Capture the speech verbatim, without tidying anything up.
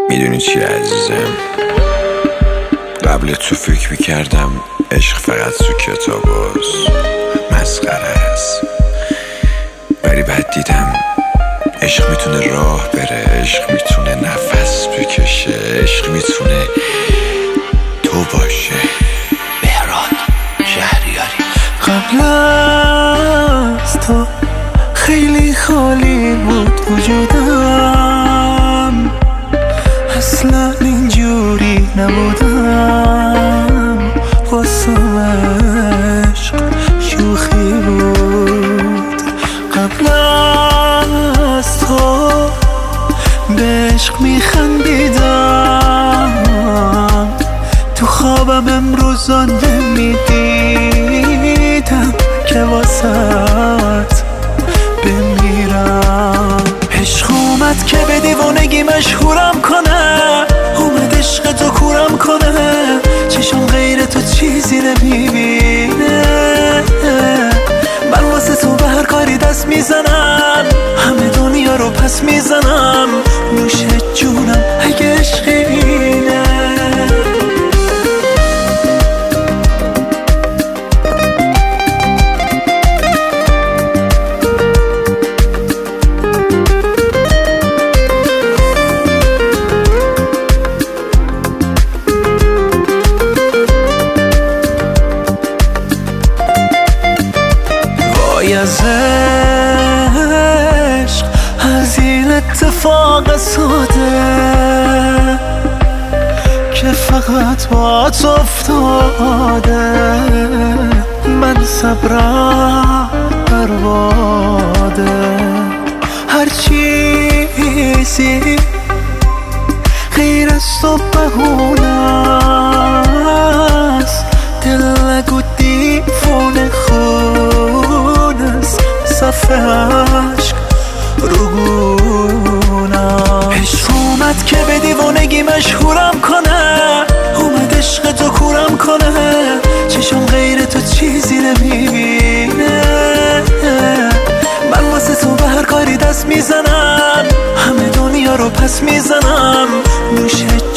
میدونی چی عزیزم، قبل تو فکر میکردم عشق فقط تو کتاب هست، مسخره است. ولی بعد دیدم عشق میتونه راه بره، عشق میتونه نفس بکشه، عشق میتونه تو باشه. مهران شهریاری. قبل از تو خیلی خالی بود وجودم، اصلا اینجوری نبودم، واسم عشق شوخی بود. قبل از تو به عشق میخندیدم، تو خوابم امروزا نمیدیدم که واسط بمیرم. عشق اومد که به دیوانگی مشهورم کنه، اومد عشق تو کورم کنه، چشم غیر تو چیزی نمیبینه. من واسه تو به هر کاری دست میزنم، همه دنیا رو پس میزنم، نوش جونم اگه عشق اینه. از عشق، از این اتفاق ساده که فقط با تو افتاده، من صبرم برباده. هر چیزی غیر از تو بهونه است، دل نگو دیوونه خونه است، صف عشق رو گونم. عشق اومد که به دیوانگی مشهورم کنه، اومد عشق تو کورم کنه، چشم غیر تو چیزی نمیبینه. من واسه تو به هر کاری دست میزنم، همه دنیا رو پس میزنم، نوش